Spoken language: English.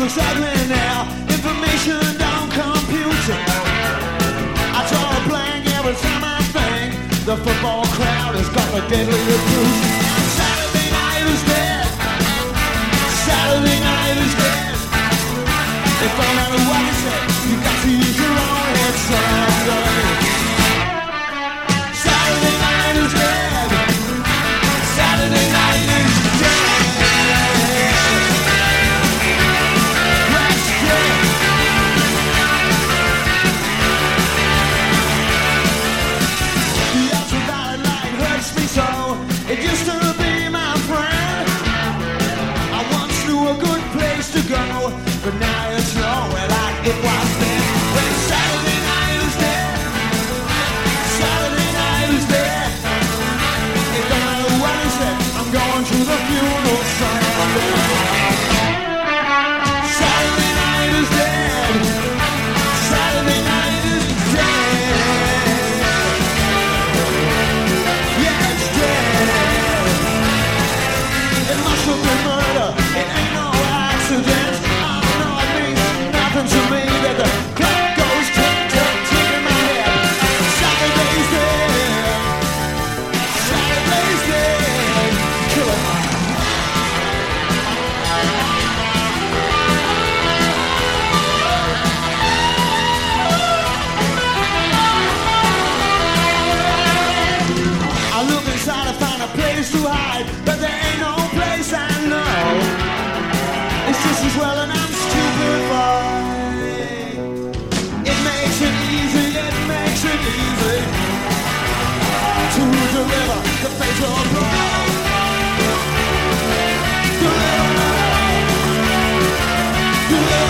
looks ugly now. Information don't compute it. I draw a blank every time I think the football crowd has got the deadly recruit. And Saturday night is dead. Saturday night is dead. It don't matter what you say, you got to use your own head someday. Saturday night is dead. Saturday night is dead. That's dead. The ultraviolet light hurts me so. It used to be my friend. I once knew a good place to go, but now it's nowhere like it was then. When Saturday night is dead. Saturday night is dead. It don't matter what he said, I'm going to the funeral someday. Saturday night is dead. Saturday night is dead. Yeah, it's dead. It must have been murder. It ain't no accident. Oh no, it means nothing to me that the clock goes tick, tick, tick in my head. Saturday's dead. Saturday's dead. Kill it. I look inside to find a place to hide, but there ain't no place I know. It's just as well and I'm stupefied. It makes it easy to deliver the fatal blow. Deliver.